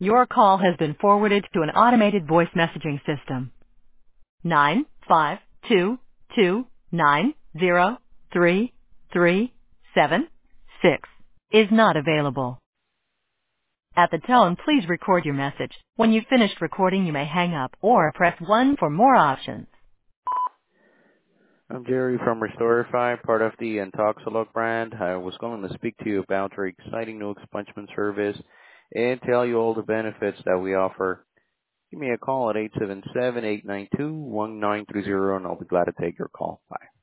Your call has been forwarded to an automated voice messaging system. 95229033766 is not available. At the tone, please record your message. When you've finished recording, you may hang up or press 1 for more options. I'm Jerry from Restorify, part of the Intoxilog brand. I was going to speak to you about our exciting new expungement service and tell you all the benefits that we offer. Give me a call at 877-892-1930 and I'll be glad to take your call. Bye.